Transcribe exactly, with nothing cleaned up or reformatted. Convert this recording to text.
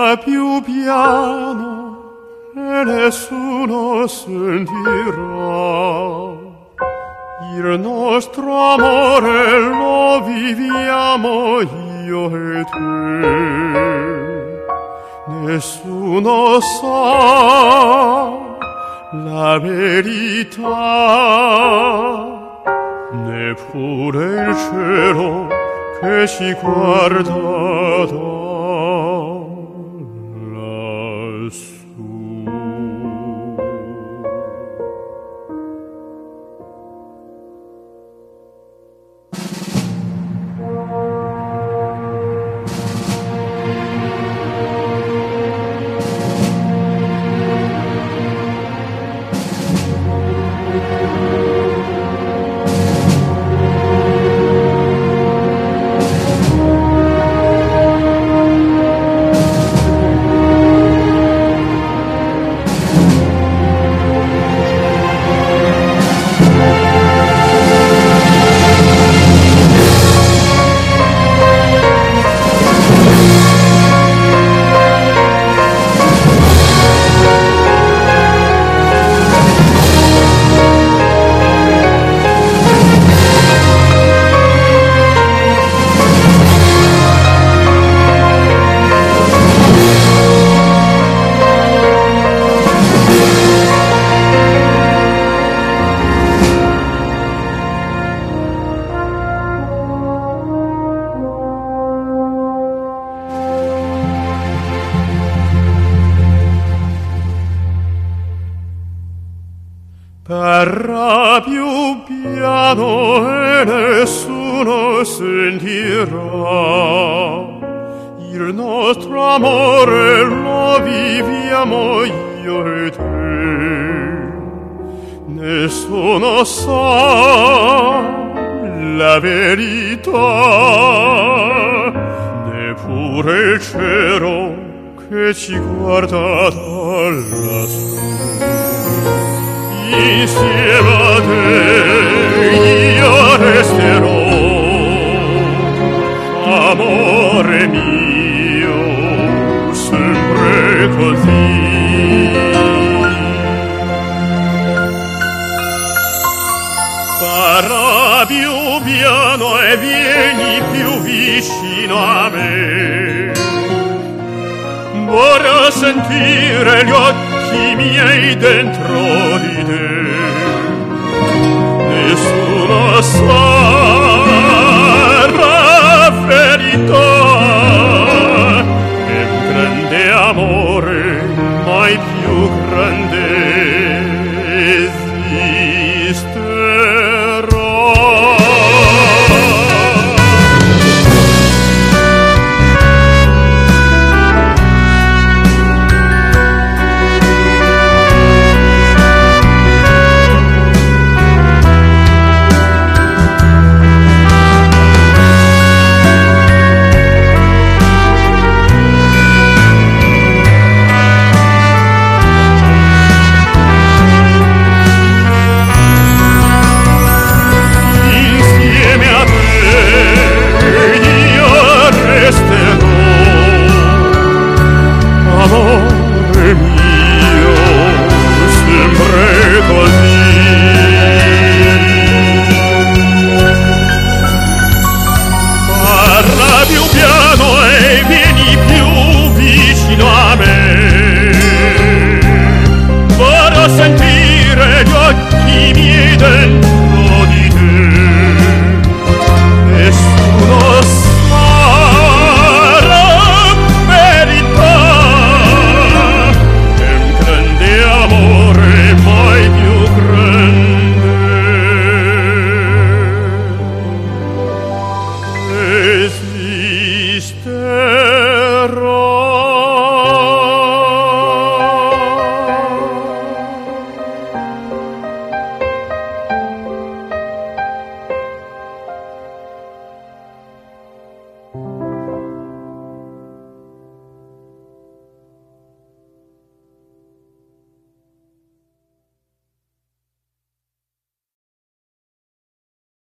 Parla più piano e nessuno sentirà. Il nostro amore lo viviamo io e te. Nessuno sa la verità, neppure il cielo che ci guarda da lassù. Parla più piano e nessuno sentirà. Il nostro amore lo viviamo io e te. Nessuno sa la verità, neppure il cielo che ci guarda da lassù. Insieme a te io resterò, amore mio, sempre così. Parla più piano e vieni più vicino a me. Vorrei sentire gli occhi miei dentro di te.